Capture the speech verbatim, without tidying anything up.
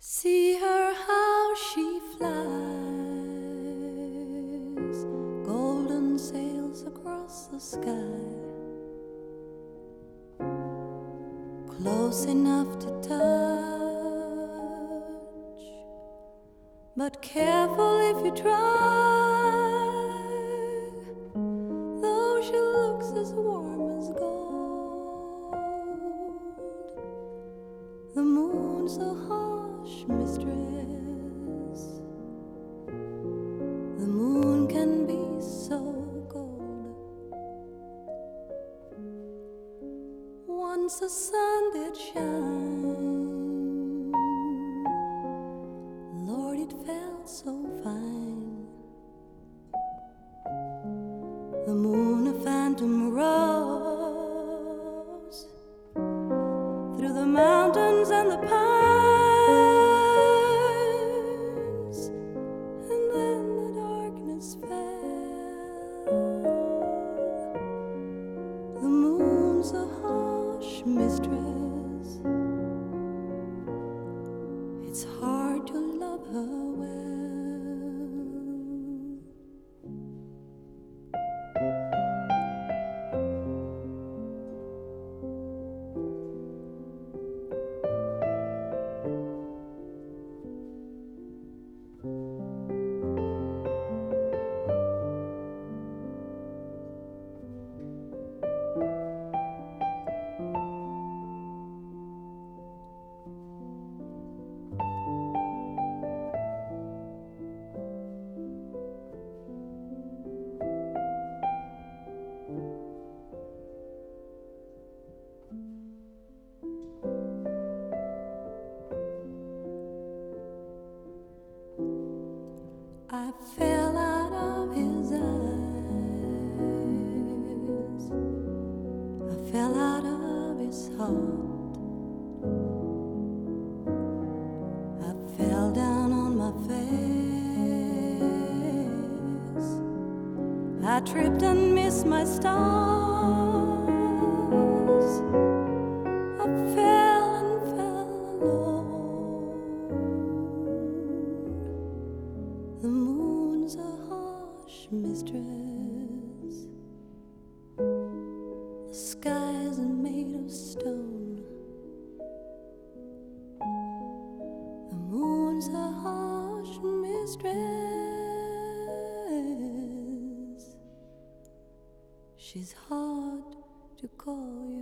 See her how she flies, golden sails across the sky, close enough to touch, but careful if you try, though she looks as warm as gold. The moon's a harsh mistress, the moon can be so cold. Once the sun did shine, Lord, it felt so fine. The moon, a phantom, rose through the mountains and the pines, and then the darkness fell. The moon's a harsh mistress, it's hard to love her well. I fell out of his eyes, I fell out of his heart, I fell down on my face, I tripped and missed my stars, I fell and fell alone. The moon's a harsh mistress, the skies are made of stone. The moon's a harsh mistress, she's hard to call your